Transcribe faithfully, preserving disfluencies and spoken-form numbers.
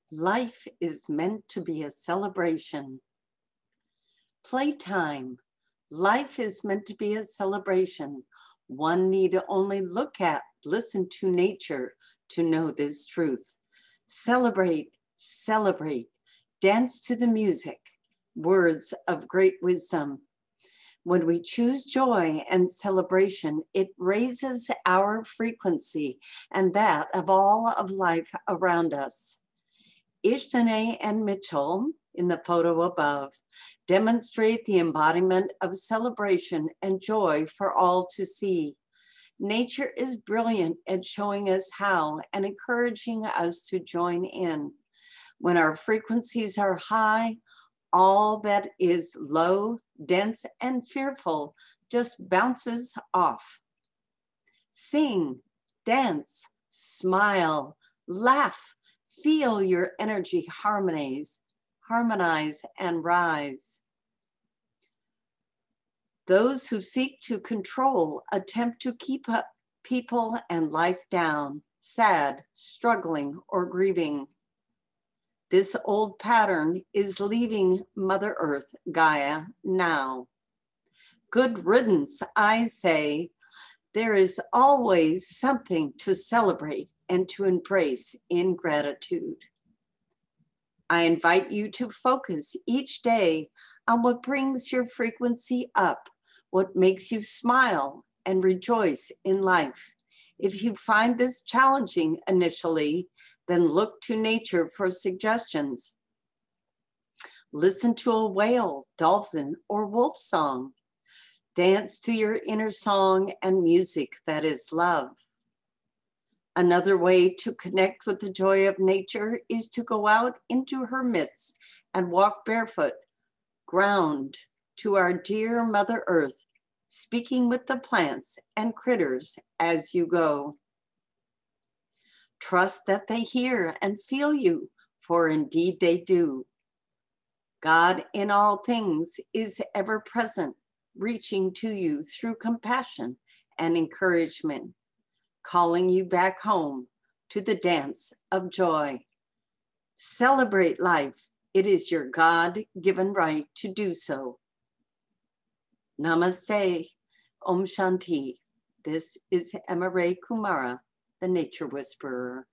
Life is meant to be a celebration. Playtime. Life is meant to be a celebration. One need only look at, listen to nature to know this truth. Celebrate, celebrate, dance to the music, words of great wisdom. When we choose joy and celebration, it raises our frequency and that of all of life around us. Ishtane and Mitchell, in the photo above, demonstrate the embodiment of celebration and joy for all to see. Nature is brilliant at showing us how and encouraging us to join in. When our frequencies are high, all that is low, dense, and fearful just bounces off. Sing, dance, smile, laugh, feel your energy harmonize, harmonize and rise. Those who seek to control attempt to keep up people and life down, sad, struggling, or grieving. This old pattern is leaving Mother Earth, Gaia, now. Good riddance, I say. There is always something to celebrate and to embrace in gratitude. I invite you to focus each day on what brings your frequency up, what makes you smile and rejoice in life. If you find this challenging initially, then look to nature for suggestions. Listen to a whale, dolphin, or wolf song. Dance to your inner song and music that is love. Another way to connect with the joy of nature is to go out into her midst and walk barefoot, ground to our dear Mother Earth, speaking with the plants and critters as you go. Trust that they hear and feel you, for indeed they do. God in all things is ever present, reaching to you through compassion and encouragement, calling you back home to the dance of joy. Celebrate life. It is your God-given right to do so. Namaste, Om Shanti. This is Emma Ray Kumara, the Nature Whisperer.